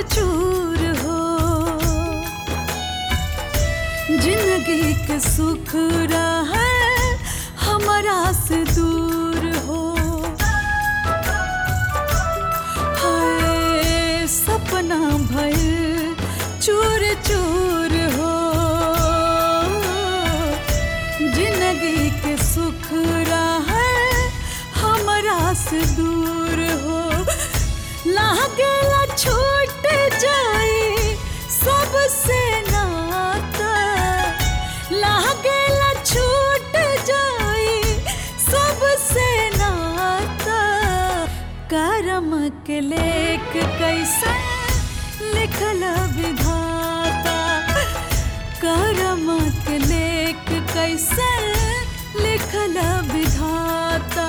चूर हो। जिंदगी के सुख रहे हमारा से दूर हो। हाय सपना भइल चूर चूर हो। जिंदगी के सुख रहे हमारा से दूर हो। लागेला छूट जाए सबसे नाता। लागेला छूट जाए सबसे नाता। करम के लेख कैसे लिखल विधाता। करम के लेख कैसे लिखल विधाता।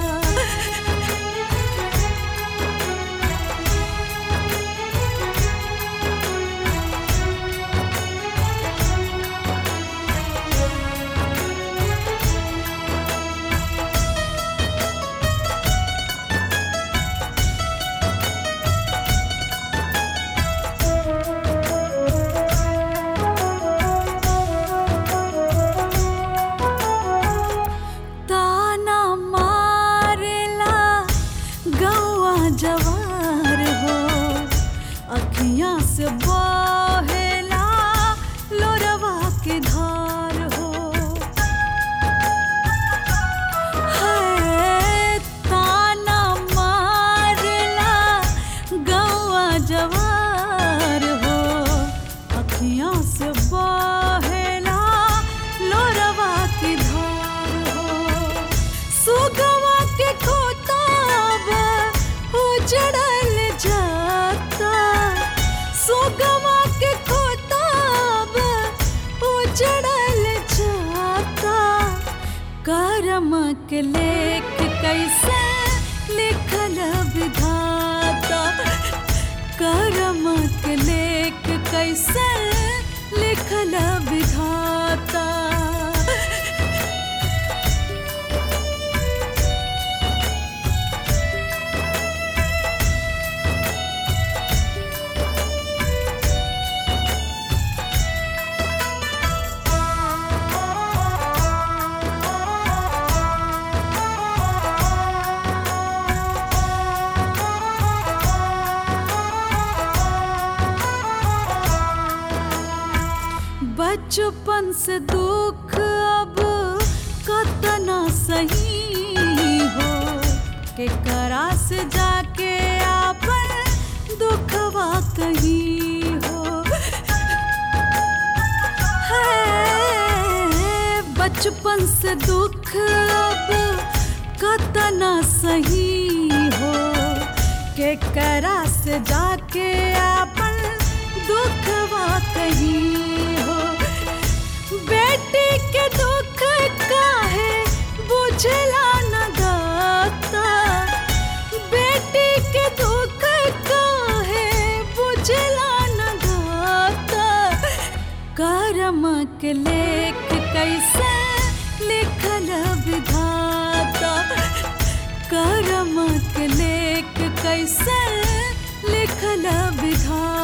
जवार हो अखियाँ से बहेला लोरवा के धार हो। है ताना मारला गौआ जवार हो। अखियाँ से बहेला लोरवा के धार हो। सुगवा के खोताबा उजड़ल जाता। सुगवा के खोताब उजड़ल जाता। करम के लेख कैसे लिखल विधाता। करम के लेख कैसे लिखल विधाता। बचपन से दुख अब कतना सही हो। के करा से जाके आपन दुखवा कहीं हो। है बचपन से दुख अब कतना सही हो। के करा से जाके आपन दुखवा कहीं हो। बेटी के दुख काहे बुझला न दाता। बेटी के दुख काहे बुझला न दाता। करम के लेख कैसे लिखल विधाता। करम के लेख कैसे लिखल विधाता।